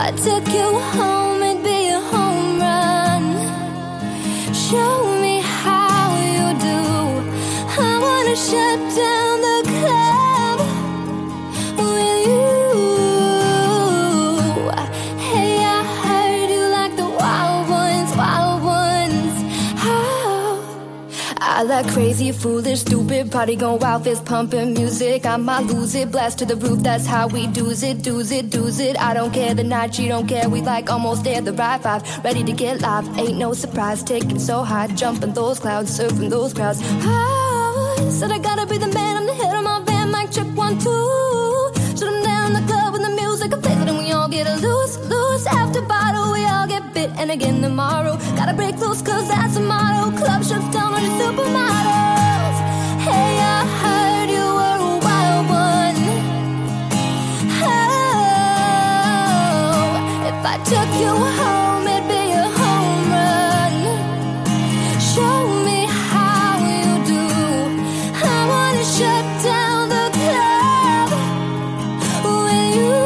I took you home, it'd be a home run. Show me how you do. I wanna shut down the club with you. Hey, I heard you like the wild ones, wild ones. Oh, I like crazy, foolish, stupid, party going wild, fist pumping music. I might lose it, blast to the roof, that's how we do's it, do's it, do's it. I don't care, the night, she don't care, we like almost there, the ride five, ready to get live, ain't no surprise, taking so high, jumping those clouds, surfing those crowds. Oh, said I gotta be the man, I'm the head of my van, mic check 1, 2. Shut 'em down in the club when the music plays, and we all get loose, loose. After bottle, we all get bit, and again tomorrow. Gotta break loose, cause that's a motto. Club shuts down on the supermodels. Hey, I heard you were a wild one. Oh, if I took you home, it'd be a home run. Show me how you do. I wanna shut down the club with you.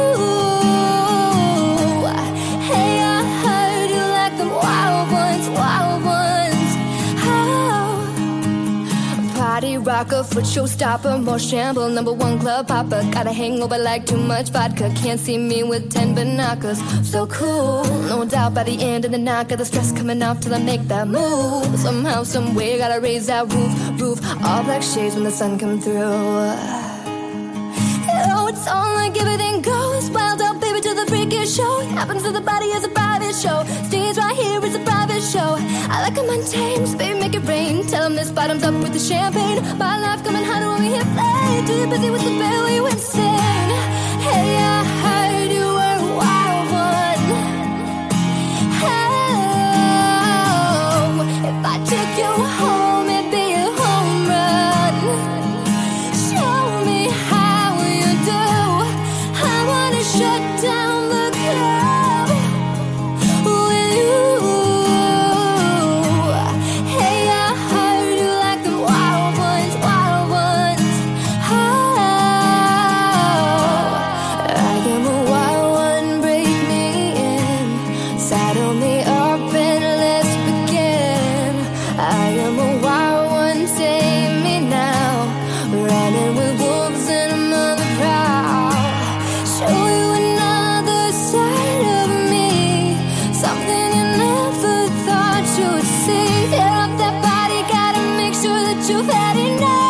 Hey, I heard you like them wild ones, wild ones. Oh, party rocker, foot showstopper, more shamble, #1 club hopper. Got a hangover like too much vodka. Can't see me with 10 binoculars. So cool, no doubt by the end of the night, got the stress coming off till I make that move. Somehow, somewhere, gotta raise that roof, roof. All black shades when the sun come through. Oh, it's all like everything goes wild out, baby, to the freakiest show. Happens to the body as a private show. Stays right here, it's a private show. I like 'em untamed, baby, make it rain. Tell 'em this bottom's up with the champagne. My life coming hotter when we hit play. Too busy with the bill, you insane. Hey, I heard you were a wild one. Oh, if I took you home, it'd be a home run. Show me how you do. I wanna shut down the club with you. Hey, I heard you like the wild ones, wild ones. Oh, I am a wild one, break me in. Saddle me up and let's begin. I am a wild one, tame me now. Running with wolves and I'm on the prowl. Show you another side of me, something you never thought you would see. Tear up that body, gotta make sure that you've had enough.